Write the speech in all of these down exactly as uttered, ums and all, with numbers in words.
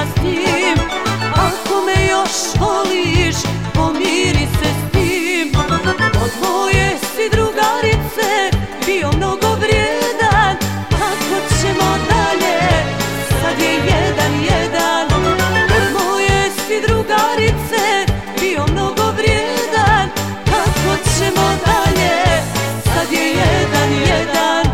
s njim. Ako me još voliš, pomiri se s tim. Od moje si drugarice bio mnogo vrijedan. Kako ćemo dalje, sad je jedan jedan. Od moje si drugarice bio mnogo vrijedan. Kako ćemo dalje, sad je jedan jedan.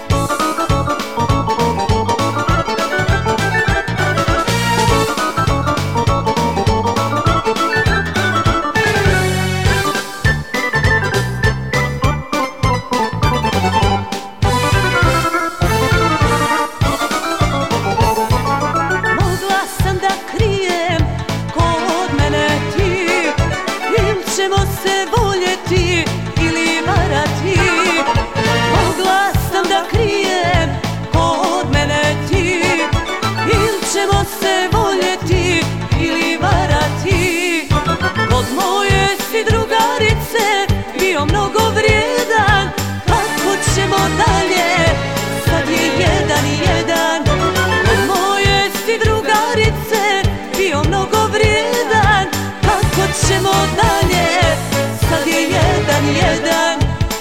Ćemo se voljeti ili varati. Mogla sam da krijem ko od mene ti. Ili ćemo se voljeti ili varati. Kod moje si drugarice bio mnogo vrijedan. Kako ćemo dalje, sad je jedan jedan. Kod moje si drugarice bio mnogo vrijedan. Kako ćemo dalje, sad je jedan jedan.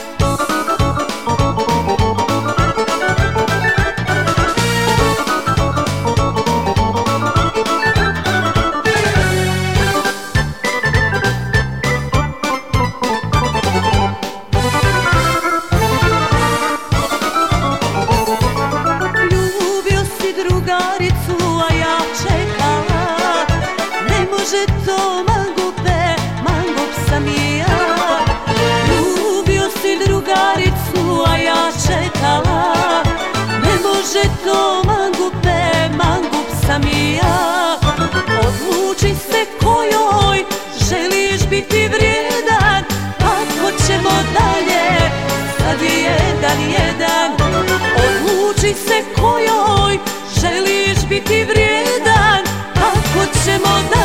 Ljubio si drugaricu, a ja čekala. Ne može to mangupe, mangup sam i ja. Ljubio si drugaricu, a ja čekala. Ne može to mangupe, mangup sam i ja. Odluči se kojoj želiš biti vrijedan. Kako ćemo dalje, sad je jedan jedan. Odluči se kojoj želiš biti vrijedan. Kako ćemo dalje.